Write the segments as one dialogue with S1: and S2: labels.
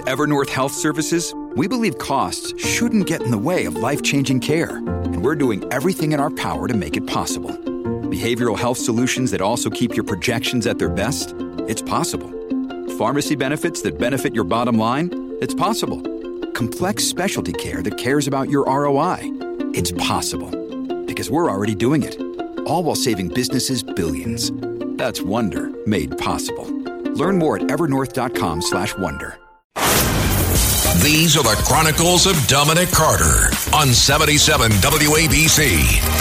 S1: Evernorth Health Services, we believe costs shouldn't get in the way of life-changing care, and we're doing everything in our power to make it possible. Behavioral health solutions that also keep your projections at their best? It's possible. Pharmacy benefits that benefit your bottom line? It's possible. Complex specialty care that cares about your ROI? It's possible. Because we're already doing it. All while saving businesses billions. That's Wonder made possible. Learn more at evernorth.com/wonder.
S2: These are the Chronicles of Dominic Carter on 77 WABC.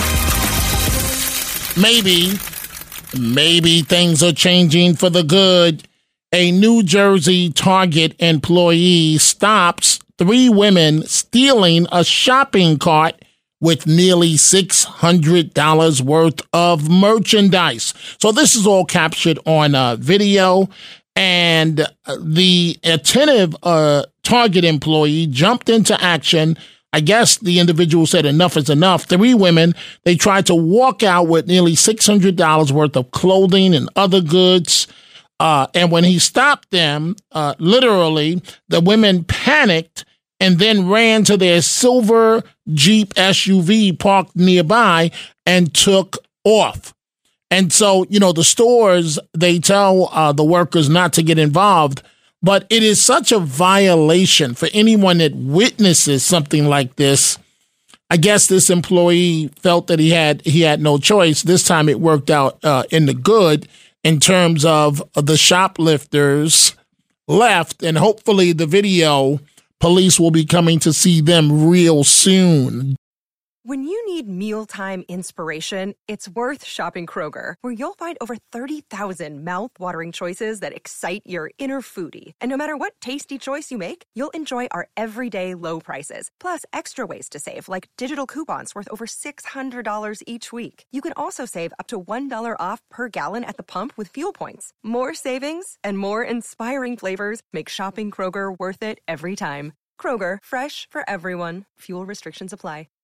S3: Maybe things are changing for the good. A New Jersey Target employee stops 3 women stealing a shopping cart with nearly $600 worth of merchandise. So this is all captured on video, and the attentive Target employee jumped into action. I guess the individual said enough is enough. 3 women, they tried to walk out with nearly $600 worth of clothing and other goods. And when he stopped them, literally, the women panicked and then ran to their silver Jeep SUV parked nearby and took off. And so, the stores, they tell the workers not to get involved, but it is such a violation for anyone that witnesses something like this. I guess this employee felt that he had no choice. This time it worked out in the good in terms of the shoplifters left, and hopefully the video police will be coming to see them real soon.
S4: When you need mealtime inspiration, it's worth shopping Kroger, where you'll find over 30,000 mouth-watering choices that excite your inner foodie. And no matter what tasty choice you make, you'll enjoy our everyday low prices, plus extra ways to save, like digital coupons worth over $600 each week. You can also save up to $1 off per gallon at the pump with fuel points. More savings and more inspiring flavors make shopping Kroger worth it every time. Kroger, fresh for everyone. Fuel restrictions apply.